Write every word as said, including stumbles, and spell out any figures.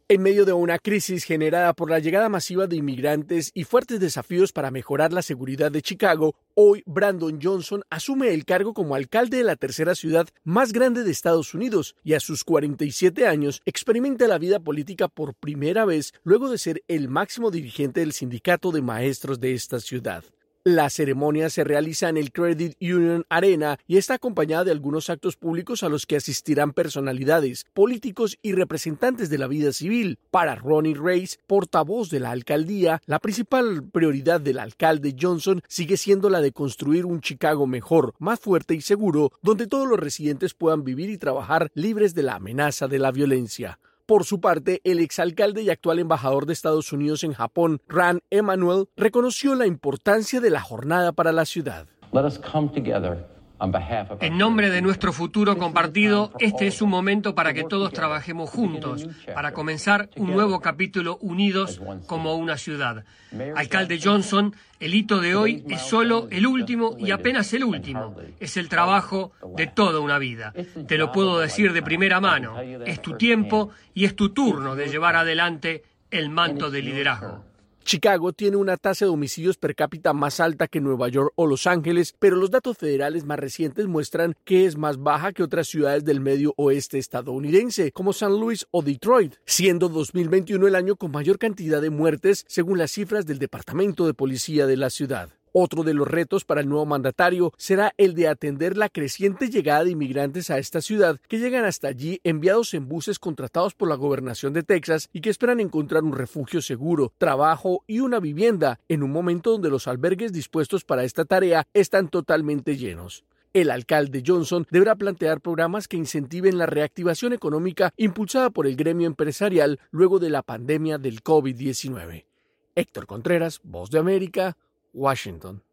En medio de una crisis generada por la llegada masiva de inmigrantes y fuertes desafíos para mejorar la seguridad de Chicago, hoy Brandon Johnson asume el cargo como alcalde de la tercera ciudad más grande de Estados Unidos y a sus cuarenta y siete años experimenta la vida política por primera vez luego de ser el máximo dirigente del sindicato de maestros de esta ciudad. La ceremonia se realiza en el Credit Union Arena y está acompañada de algunos actos públicos a los que asistirán personalidades, políticos y representantes de la vida civil. Para Ronnie Reyes, portavoz de la alcaldía, la principal prioridad del alcalde Johnson sigue siendo la de construir un Chicago mejor, más fuerte y seguro, donde todos los residentes puedan vivir y trabajar libres de la amenaza de la violencia. Por su parte, el exalcalde y actual embajador de Estados Unidos en Japón, Rahm Emanuel, reconoció la importancia de la jornada para la ciudad. En nombre de nuestro futuro compartido, este es un momento para que todos trabajemos juntos, para comenzar un nuevo capítulo unidos como una ciudad. Alcalde Johnson, el hito de hoy es solo el último y apenas el último. Es el trabajo de toda una vida. Te lo puedo decir de primera mano. Es tu tiempo y es tu turno de llevar adelante el manto de liderazgo. Chicago tiene una tasa de homicidios per cápita más alta que Nueva York o Los Ángeles, pero los datos federales más recientes muestran que es más baja que otras ciudades del medio oeste estadounidense, como San Luis o Detroit, siendo dos mil veintiuno el año con mayor cantidad de muertes según las cifras del Departamento de Policía de la ciudad. Otro de los retos para el nuevo mandatario será el de atender la creciente llegada de inmigrantes a esta ciudad que llegan hasta allí enviados en buses contratados por la gobernación de Texas y que esperan encontrar un refugio seguro, trabajo y una vivienda en un momento donde los albergues dispuestos para esta tarea están totalmente llenos. El alcalde Johnson deberá plantear programas que incentiven la reactivación económica impulsada por el gremio empresarial luego de la pandemia del COVID diecinueve. Héctor Contreras, Voz de América, Washington.